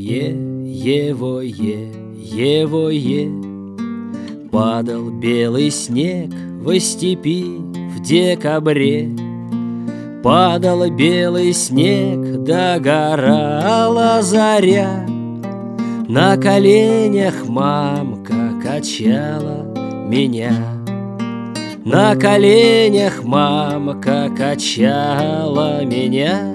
Евое, Евое, Евое. Падал белый снег во степи в декабре. Падал белый снег, догорала заря. На коленях мамка качала меня. На коленях мамка качала меня.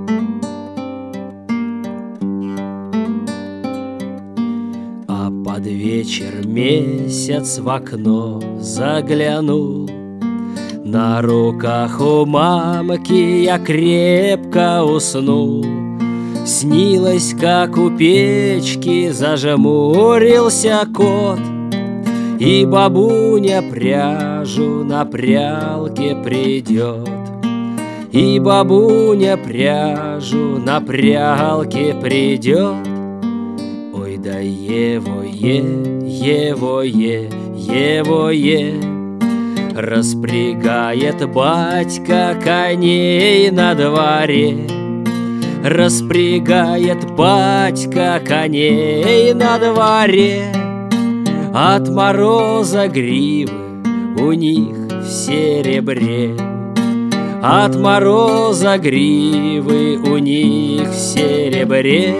А под вечер месяц в окно заглянул. На руках у мамки я крепко уснул. Снилось, как у печки зажмурился кот, и бабуня пряжу на прялке придет. И бабуня пряжу на прялке придет. Ой да Евое, Евое, Евое. Распрягает батька коней на дворе. Распрягает батька коней на дворе. От мороза гривы у них в серебре. От мороза гривы у них в серебре.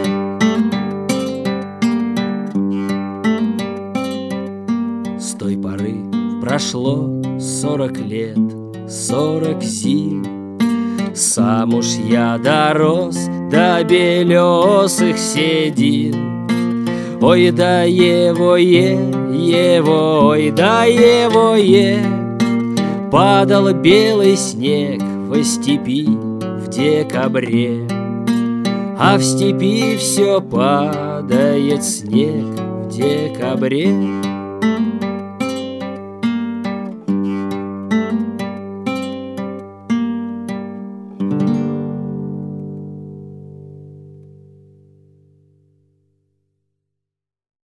С той поры прошло 40 лет, 40 зим. Сам уж я дорос до белесых седин. Ой да Евое, Ево, ой да Евое. Падал белый снег во степи в декабре. А в степи все падает снег в декабре.